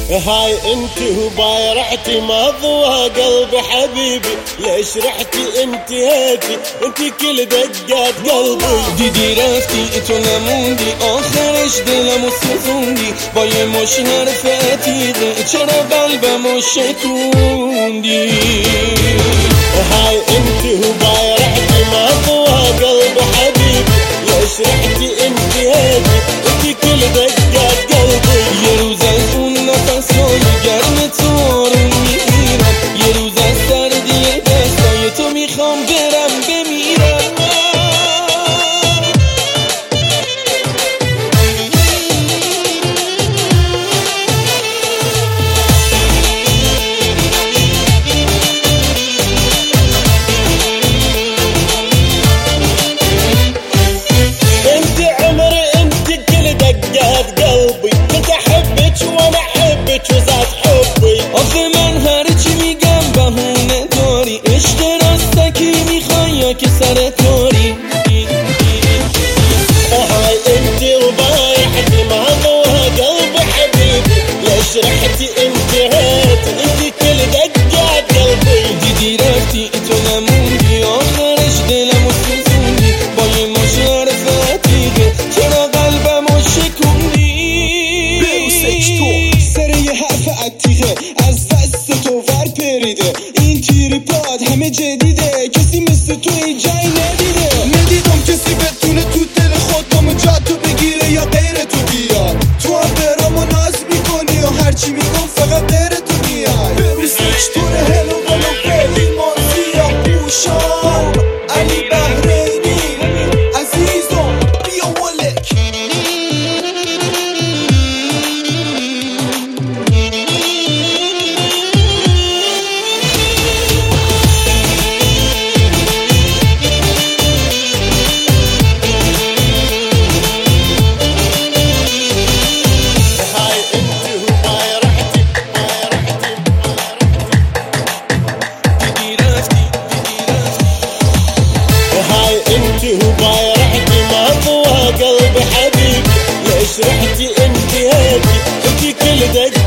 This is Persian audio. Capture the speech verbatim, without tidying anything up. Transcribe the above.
هاي انت وبايرعتي مضوى قلب حبيبي، ليش رحتي انت هاتي انت كل دقات قلبي. دیدی رفتی تو نموندی آخرش دلمو سوزوندی با یه مش حرف عتیقه چرا قلبمو شکوندی. هاي انت وبايرعتي مضوى قلب حبيبي، ليش رحتي انت هاتي انت كل دقات قلبي. یه روز از اون نفسای گرم تو آروم میگیرم، یه روز از سردی دستای تو میخوام برم بمیرم. آخه من هرچی میگم بهونه داری، عشق راستکی میخوای یا که سر کاری. هاي انت وبايعتي مضوى قلب حبيبي، ليش رحتي انت هاتي انت كل دقات قلبي. دیدی رفتی تو نموندی آخرش دلمو سوزوندی با یه مش حرف عتیقه چرا قلبمو شکوندی. سر یه حرف عتیقه از دست تو ور پریده، این تیری پاد همه جدیده کسی مثل تو این جای ندیده. ندیدم کسی بتونه تو دل خودمو جا تو بگیره یا غیر تو بیاد. تو هم برامو ناز میکنی و هرچی میگم فقط غیر تو میاد. بیست و هشت هلو بلو بلی مانزی یا بوشان علی بحرینی عزیزم بیا ولک. وبايرعتي مضوى قلب حبيبي، ليش رحتي انت هاتي انت كل دقات